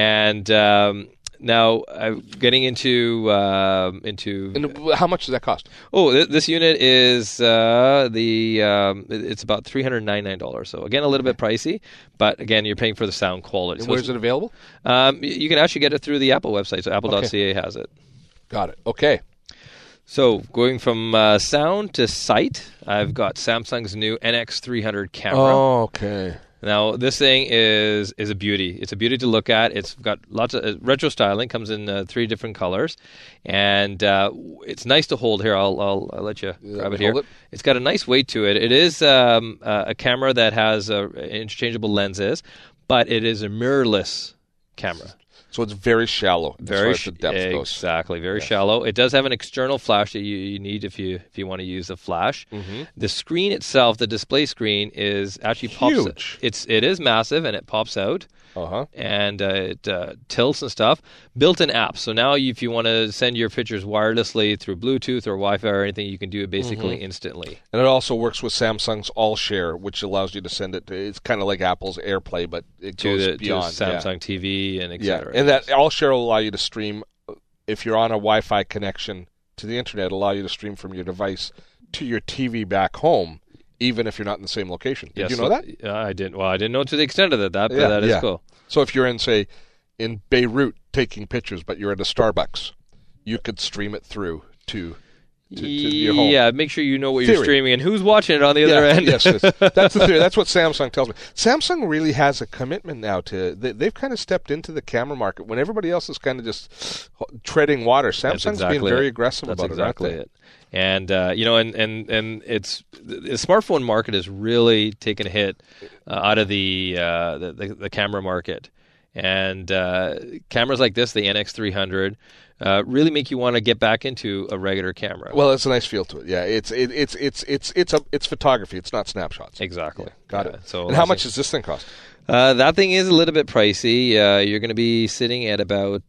E: now, getting into
B: and how much does that cost?
E: Oh, this unit is it's about $399. So again, a little bit pricey, but again, you're paying for the sound quality.
B: And where is it available?
E: You can actually get it through the Apple website. So Apple.ca has it.
B: Got it. Okay.
E: So going from sound to sight, I've got Samsung's new NX300 camera.
B: Oh, okay.
E: Now, this thing is a beauty. It's a beauty to look at. It's got lots of retro styling. Comes in 3 different colors, and it's nice to hold. Here, I'll let you grab it here. It's got a nice weight to it. It is a camera that has interchangeable lenses, but it is a mirrorless camera.
B: So it's very shallow as far as the depth goes.
E: Exactly, very shallow. It does have an external flash that you need if you want to use a flash. Mm-hmm. The screen itself, the display screen, is actually
B: huge.
E: It is massive, and it pops out.
B: Uh-huh.
E: And it tilts and stuff. Built-in apps. So now if you want to send your pictures wirelessly through Bluetooth or Wi-Fi or anything, you can do it basically instantly.
B: And it also works with Samsung's AllShare, which allows you to send it. It's kind of like Apple's AirPlay, but it goes beyond.
E: To Samsung TV and et cetera.
B: And that AllShare will allow you to stream, if you're on a Wi-Fi connection to the internet, allow you to stream from your device to your TV back home, even if you're not in the same location. Did you know that?
E: I didn't. Well, I didn't know to the extent of that, but that is cool.
B: So if you're in Beirut taking pictures, but you're at a Starbucks, you could stream it through to your home.
E: Yeah, make sure you know what you're streaming and who's watching it on the other end.
B: Yes, that's the theory. That's what Samsung tells me. Samsung really has a commitment now they've kind of stepped into the camera market when everybody else is kind of just treading water. Samsung's being very aggressive about it.
E: That's exactly it. And and it's the smartphone market has really taken a hit out of the camera market, and cameras like this, the NX300, really make you want to get back into a regular camera.
B: Well, it's a nice feel to it. Yeah, it's photography. It's not snapshots.
E: Exactly.
B: Yeah, got it. So, and how much does this thing cost?
E: That thing is a little bit pricey. You're going to be sitting at about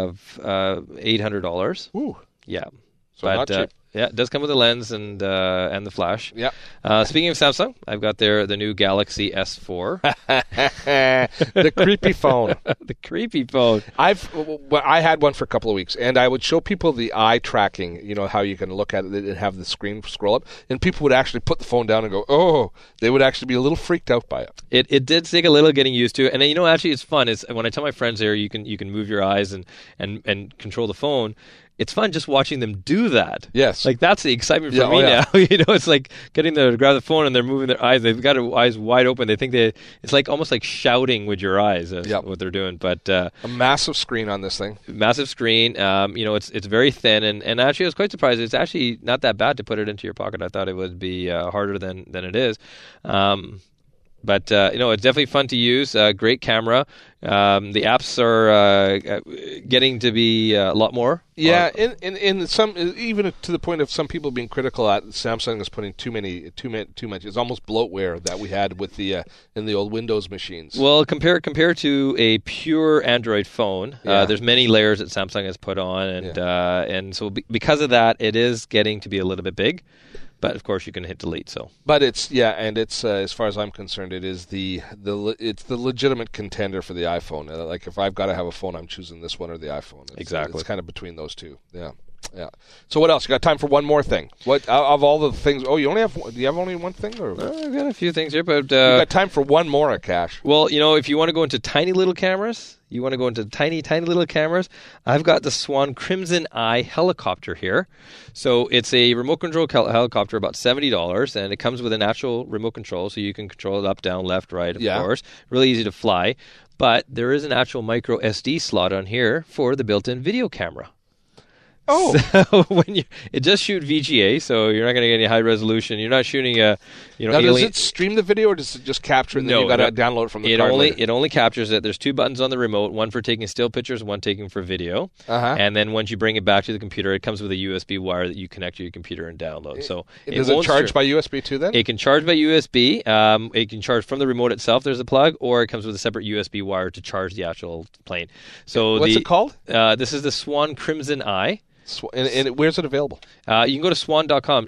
E: $800.
B: Ooh.
E: Yeah.
B: So not cheap.
E: Yeah, it does come with a lens and the flash.
B: Yeah.
E: Speaking of Samsung, I've got the new Galaxy S4.
B: The creepy phone.
E: The creepy phone.
B: I had one for a couple of weeks, and I would show people the eye tracking. You know how you can look at it and have the screen scroll up, and people would actually put the phone down and go, "Oh!" They would actually be a little freaked out by it.
E: It did take a little getting used to, and actually it's fun. Is when I tell my friends there, you can move your eyes and control the phone. it's fun just watching them do that.
B: Yes.
E: Like, that's the excitement for me now. It's like getting them to grab the phone and they're moving their eyes. They've got their eyes wide open. They think it's like almost like shouting with your eyes what they're doing. But
B: a massive screen on this thing.
E: Massive screen. It's very thin. And actually, I was quite surprised. It's actually not that bad to put it into your pocket. I thought it would be harder than it is. But it's definitely fun to use. Great camera. The apps are getting to be a lot more.
B: Yeah, in some, even to the point of some people being critical at Samsung is putting too much. It's almost bloatware that we had with the in the old Windows machines.
E: Well, compare to a pure Android phone. There's many layers that Samsung has put on, and so because of that, it is getting to be a little bit big. But of course, you can hit delete.
B: But it's as far as I'm concerned, it is it's the legitimate contender for the iPhone. Like if I've got to have a phone, I'm choosing this one or the iPhone.
E: Exactly.
B: It's kind of between those two. Yeah. So what else? You got time for one more thing? What of all the things? Oh, you only have? Do you have only one thing? Or
E: I've got a few things here, but
B: you got time for one more, Akash.
E: Well, if you want to go into tiny little cameras. You want to go into tiny, tiny little cameras? I've got the Swan Crimson Eye helicopter here. So it's a remote control helicopter, about $70, and it comes with an actual remote control, so you can control it up, down, left, right, of course. Really easy to fly. But there is an actual micro SD slot on here for the built-in video camera.
B: Oh,
E: so it does shoot VGA, so you're not going to get any high resolution. You're not shooting a,
B: now, does it stream the video, or does it just capture it? And then you got to download it from the card later?
E: It only captures it. There's two buttons on the remote, one for taking still pictures, one taking for video. And then once you bring it back to the computer, it comes with a USB wire that you connect to your computer and download. So
B: does it charge by USB too? Then
E: it can charge by USB. It can charge from the remote itself. There's a plug, or it comes with a separate USB wire to charge the actual plane. So
B: what's it called?
E: This is the Swan Crimson Eye.
B: And where's it available?
E: You can go to swan.com,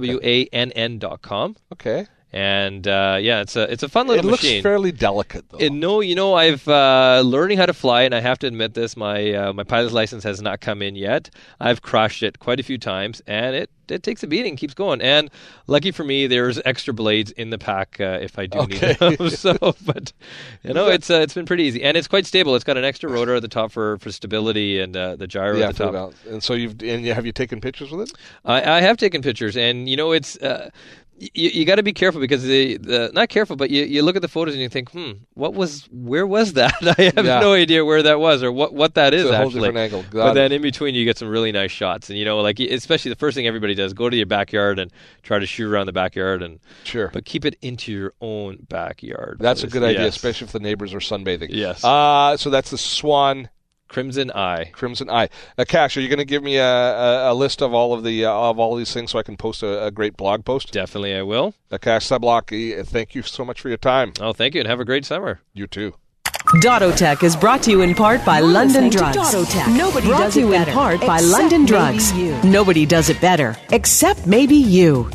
E: SWANN.com.
B: Okay.
E: And it's a fun little machine.
B: It looks fairly delicate, though.
E: I've learning how to fly, and I have to admit this: my pilot's license has not come in yet. I've crashed it quite a few times, and it takes a beating, keeps going. And lucky for me, there's extra blades in the pack if I do need them. So, but it's been pretty easy, and it's quite stable. It's got an extra rotor at the top for stability, and the gyro at the top.
B: And so have you taken pictures with it?
E: I have taken pictures, and it's. You got to be careful because not careful, but you look at the photos and you think, where was that? I have no idea where that was or what that is.
B: It's a whole
E: actually.
B: different angle.
E: But then in between you get some really nice shots, and especially the first thing everybody does, go to your backyard and try to shoot around the backyard, and but keep it into your own backyard.
B: That's a good idea, especially if the neighbors are sunbathing.
E: Yes.
B: So that's the Swan
E: Crimson Eye.
B: Akash, are you going to give me a list of all of these things so I can post a great blog post?
E: Definitely, I will.
B: Akash Sablocki, thank you so much for your time.
E: Oh, thank you, and have a great summer.
B: You too.
A: Dottotech is brought to you in part by London Drugs. Nobody does it better. In part by London Drugs. Nobody does it better, except maybe you.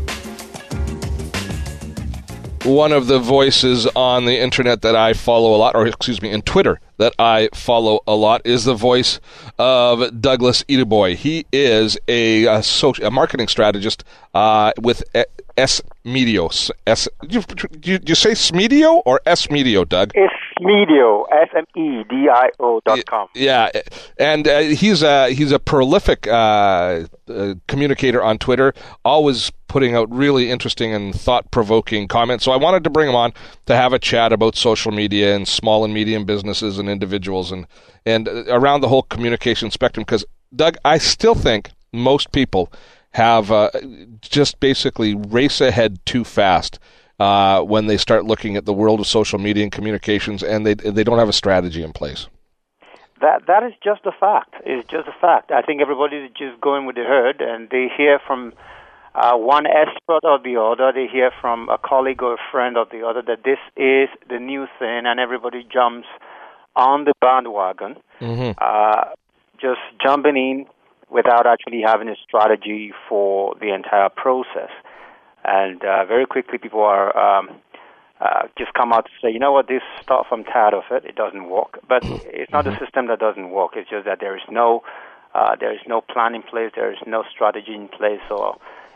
B: One of the voices on the internet that I follow a lot, in Twitter that I follow a lot, is the voice of Douglas Edaboy. He is a marketing strategist with S-Medio. You say Smedio or S-Medio, Doug?
F: Smedio, SMEDIO.com.
B: Yeah, and he's a prolific communicator on Twitter, always putting out really interesting and thought-provoking comments. So I wanted to bring him on to have a chat about social media and small and medium businesses and individuals and around the whole communication spectrum. Because, Doug, I still think most people have just basically race ahead too fast when they start looking at the world of social media and communications, and they don't have a strategy in place.
F: That is just a fact. It's just a fact. I think everybody's just going with the herd, and they hear from one expert or the other. They hear from a colleague or a friend or the other that this is the new thing, and everybody jumps on the bandwagon, just jumping in without actually having a strategy for the entire process. And very quickly, people are just come out to say, you know what, this stuff, I'm tired of it. It doesn't work. But it's not the system that doesn't work. It's just that there is no plan in place. There is no strategy in place. So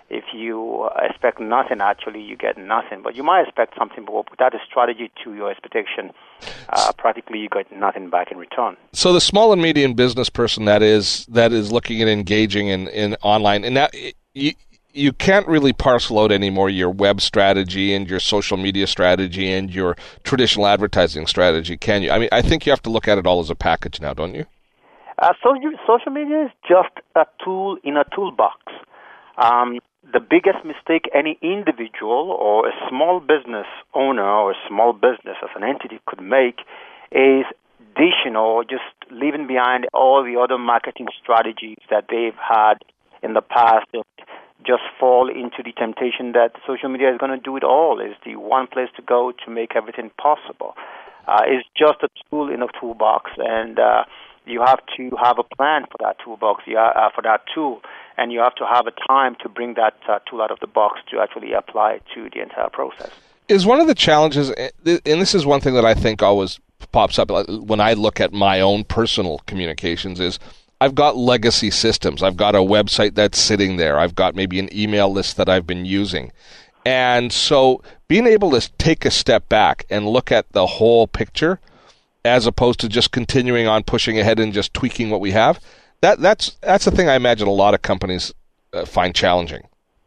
F: If you expect nothing, actually you get nothing. But you might expect something, but without a strategy to your expectation, practically you get nothing back in return.
B: So the small and medium business person that is looking at engaging in online, and now you can't really parcel out anymore your web strategy and your social media strategy and your traditional advertising strategy, can you? I mean, I think you have to look at it all as a package now, don't you?
F: Social media is just a tool in a toolbox. The biggest mistake any individual or a small business owner or a small business as an entity could make is dishing or just leaving behind all the other marketing strategies that they've had in the past, just fall into the temptation that social media is going to do it all, is the one place to go to make everything possible. It's just a tool in a toolbox, and you have to have a plan for that toolbox, for that tool, and you have to have a time to bring that tool out of the box to actually apply it to the entire process.
B: Is one of the challenges, and this is one thing that I think always pops up when I look at my own personal communications, is I've got legacy systems. I've got a website that's sitting there. I've got maybe an email list that I've been using. And so being able to take a step back and look at the whole picture as opposed to just continuing on pushing ahead and just tweaking what we have, that's the thing I imagine a lot of companies find challenging.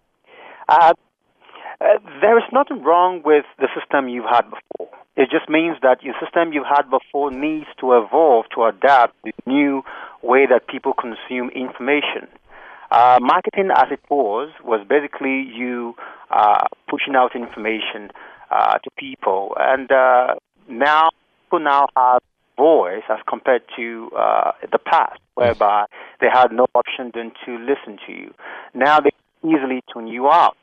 F: There is nothing wrong with the system you've had before. It just means that your system you've had before needs to evolve to adapt to the new way that people consume information. Marketing, as it was basically you pushing out information to people, and now people now have voice as compared to the past, whereby they had no option than to listen to you. Now they can easily tune you out.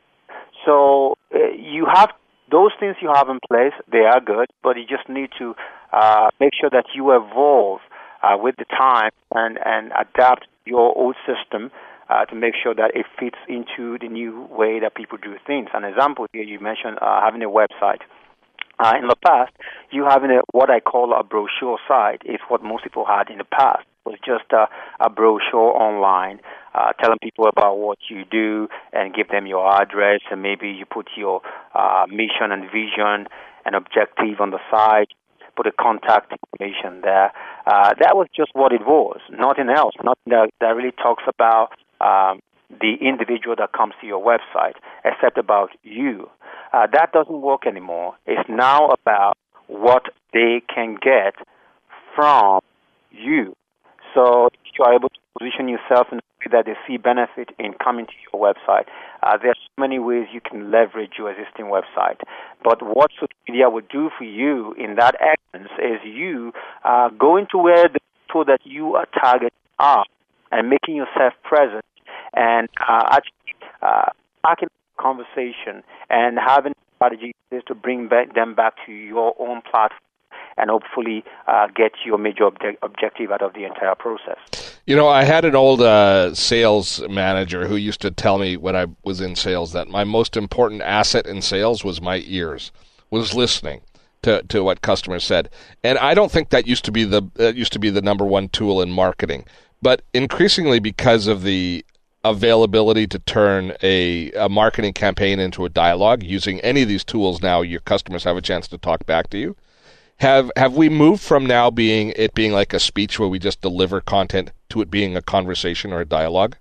F: So you have those things you have in place. They are good, but you just need to make sure that you evolve with the time and adapt your old system to make sure that it fits into the new way that people do things. An example here, you mentioned having a website. In the past, you having what I call a brochure site is what most people had in the past. It was just a brochure online telling people about what you do and give them your address, and maybe you put your mission and vision and objective on the side, put a contact information there. That was just what it was, nothing else, nothing that really talks about the individual that comes to your website, except about you. That doesn't work anymore. It's now about what they can get from you. So if you are able to position yourself in a way that they see benefit in coming to your website, there are so many ways you can leverage your existing website. But what social media would do for you in that essence is you going to where the people that you are targeting are and making yourself present and actually backing the conversation and having strategies to bring them back to your own platform and hopefully get your major objective out of the entire process.
B: You know, I had an old sales manager who used to tell me when I was in sales that my most important asset in sales was my ears, was listening to what customers said. And I don't think that used to be the number one tool in marketing. But increasingly, because of the availability to turn a marketing campaign into a dialogue using any of these tools, now your customers have a chance to talk back to you. Have we moved from now being like a speech where we just deliver content to it being a conversation or a dialogue?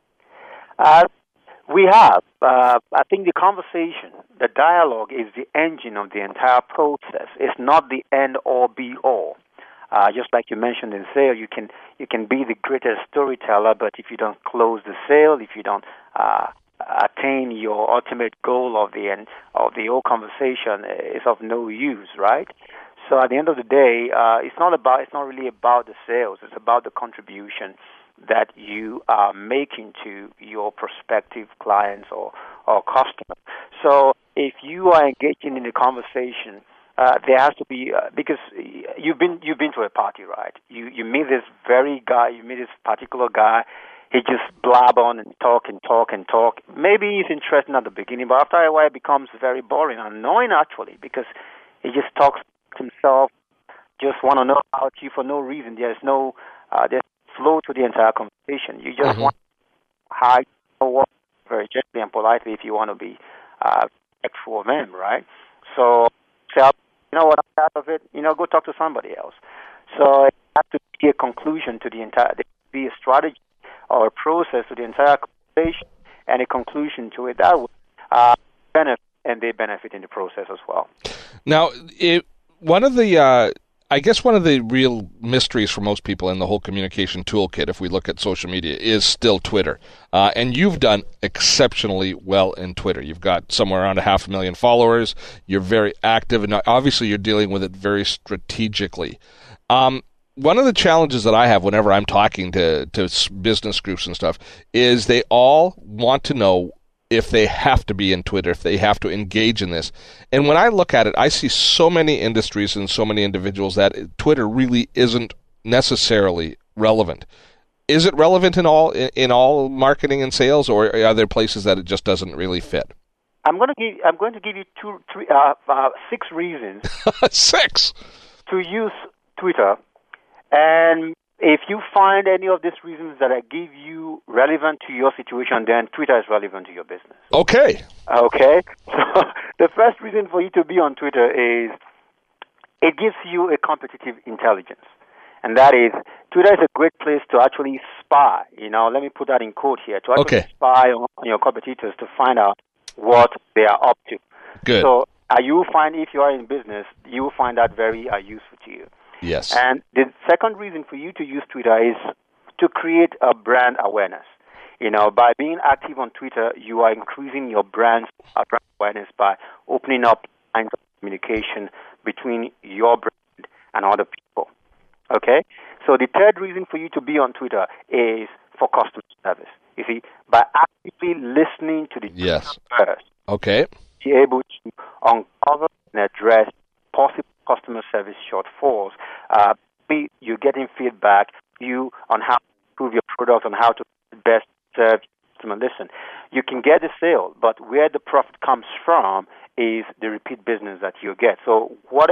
F: We have. I think the conversation, the dialogue, is the engine of the entire process. It's not the end or be all. Just like you mentioned in sale, you can be the greatest storyteller, but if you don't close the sale, if you don't attain your ultimate goal of the whole conversation, it's of no use, right? So at the end of the day, it's not really about the sales. It's about the contribution that you are making to your prospective clients or customers. So if you are engaging in the conversation, there has to be because you've been to a party, right? You meet this particular guy. He just blab on and talk. Maybe he's interesting at the beginning, but after a while it becomes very boring, annoying actually, because he just talks himself, just want to know about you for no reason. There's flow to the entire conversation. You just want how you know what very gently and politely if you want to be respectful of them, right? So, you know what, I'm out of it, go talk to somebody else. So it has to be a conclusion to the entire, there has to be a strategy or a process to the entire conversation and a conclusion to it. That would benefit, and they benefit in the process as well.
B: Now, one of the real mysteries for most people in the whole communication toolkit, if we look at social media, is still Twitter. And you've done exceptionally well in Twitter. You've got somewhere around 500,000 followers. You're very active, and obviously you're dealing with it very strategically. One of the challenges that I have whenever I'm talking to business groups and stuff is they all want to know if they have to be in Twitter, if they have to engage in this. And when I look at it, I see so many industries and so many individuals that Twitter really isn't necessarily relevant. Is it relevant in all marketing and sales, or are there places that it just doesn't really fit?
F: I'm going to give you 6 reasons.
B: 6
F: to use Twitter. And if you find any of these reasons that I give you relevant to your situation, then Twitter is relevant to your business.
B: Okay.
F: So the first reason for you to be on Twitter is it gives you a competitive intelligence. And that is, Twitter is a great place to actually spy. Let me put that in quote here. To actually spy on your competitors to find out what they are up to.
B: Good.
F: So you will find, if you are in business, you will find that very useful to you.
B: Yes.
F: And the second reason for you to use Twitter is to create a brand awareness. By being active on Twitter, you are increasing your brand awareness by opening up lines of communication between your brand and other people. Okay? So the third reason for you to be on Twitter is for customer service. You see, by actively listening to the first, be able to uncover and address possible customer service shortfalls. You're getting feedback on how to improve your product, on how to best serve customer. Listen, you can get a sale, but where the profit comes from is the repeat business that you get. So what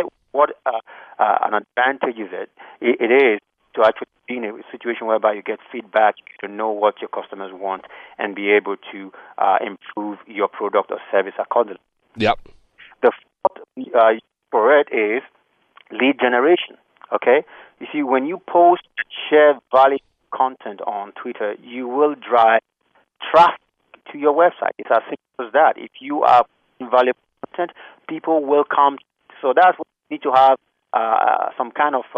F: an advantage is it is to actually be in a situation whereby you get feedback, to know what your customers want, and be able to improve your product or service accordingly.
B: Yep.
F: The fourth for it is lead generation. Okay? You see, when you post, share valuable content on Twitter, you will drive traffic to your website. It's as simple as that. If you are valuable content, people will come. So that's what you need to have some kind of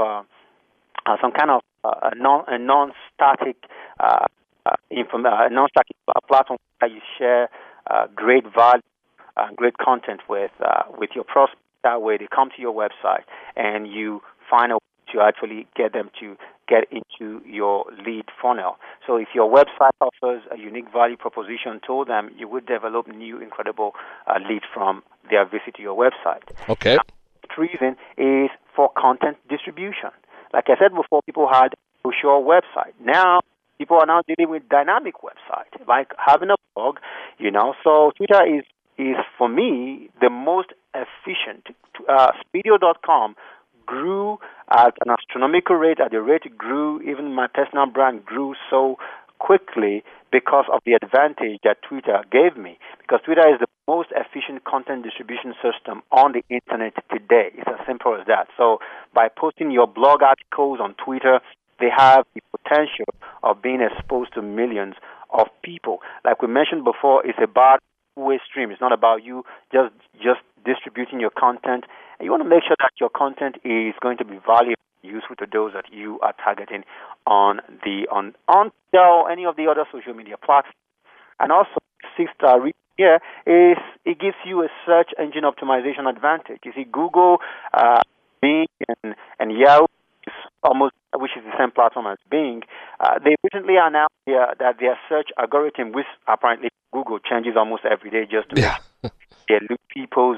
F: a non-static non-static platform that you share great value, great content with your prospects. That way, they come to your website, and you find a way to actually get them to get into your lead funnel. So if your website offers a unique value proposition to them, you would develop new, incredible leads from their visit to your website.
B: Okay.
F: Now, the reason is for content distribution. Like I said before, people had a short website. Now, people are now dealing with dynamic website, like having a blog, So Twitter is for me the most efficient. Speedio.com grew at an astronomical rate. At the rate it grew, even my personal brand grew so quickly because of the advantage that Twitter gave me. Because Twitter is the most efficient content distribution system on the internet today. It's as simple as that. So by posting your blog articles on Twitter, they have the potential of being exposed to millions of people. Like we mentioned before, it's about two-way stream. It's not about you just distributing your content. And you want to make sure that your content is going to be valuable, useful to those that you are targeting on any of the other social media platforms. And also, sixth reason here is it gives you a search engine optimization advantage. You see, Google, Bing, and Yahoo, which is the same platform as Bing, they recently announced that their search algorithm, which apparently Google changes almost every day just to elude people's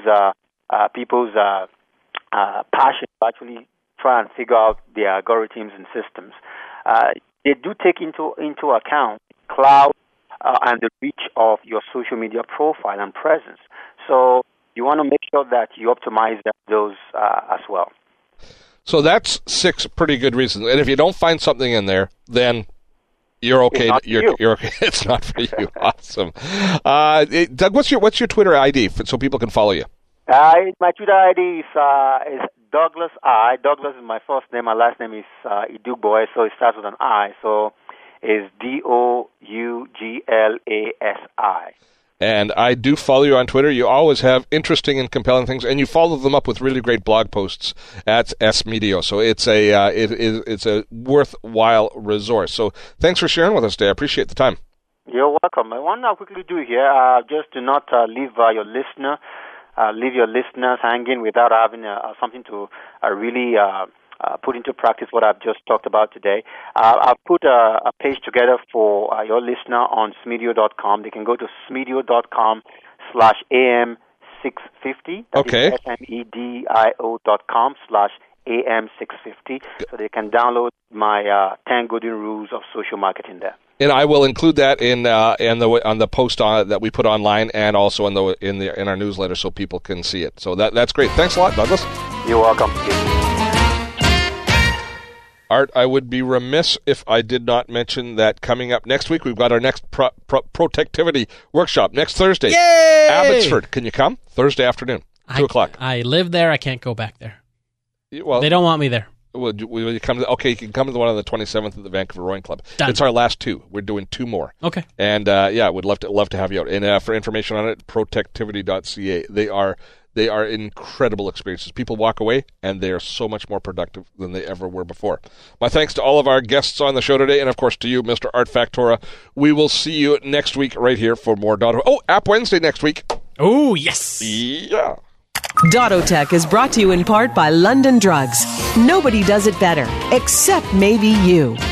F: passion to actually try and figure out their algorithms and systems. They do take into account cloud and the reach of your social media profile and presence. So you want to make sure that you optimize those as well.
B: So that's 6 pretty good reasons. And if you don't find something in there, then You're okay. You're okay. It's not for you. Awesome. Doug, what's your Twitter ID so people can follow you?
F: My Twitter ID is Douglas I. Douglas is my first name. My last name is Idugboy, so it starts with an I. So it's DOUGLASI.
B: And I do follow you on Twitter. You always have interesting and compelling things, and you follow them up with really great blog posts at SMedio. So it's a worthwhile resource. So thanks for sharing with us today. I appreciate the time.
F: You're welcome. I want to quickly do here, just to not leave your listeners hanging without having something to really put into practice what I've just talked about today. I've put a page together for your listener on Smedio.com. They can go to Smedio.com/AM650.
B: Okay.
F: SMEDIO.com/AM650. So they can download my 10 golden rules of social marketing there.
B: And I will include that on the post that we put online, and also in our newsletter, so people can see it. So that's great. Thanks a lot, Douglas.
F: You're welcome.
B: Art, I would be remiss if I did not mention that coming up next week, we've got our next Protectivity workshop next Thursday.
C: Yay!
B: Abbotsford. Can you come? Thursday afternoon, 2 o'clock.
C: I live there. I can't go back there.
B: Well,
C: they don't want me there.
B: Will you come? You can come to the one on the 27th at the Vancouver Rowing Club.
C: Done.
B: It's our last 2. We're doing 2 more.
C: Okay.
B: And we'd love to have you out. And for information on it, protectivity.ca. They are incredible experiences. People walk away, and they are so much more productive than they ever were before. My thanks to all of our guests on the show today, and of course to you, Mr. Art Factora. We will see you next week right here for more Dotto. Oh, App Wednesday next week.
C: Oh, yes.
B: Yeah.
A: Dottotech is brought to you in part by London Drugs. Nobody does it better, except maybe you.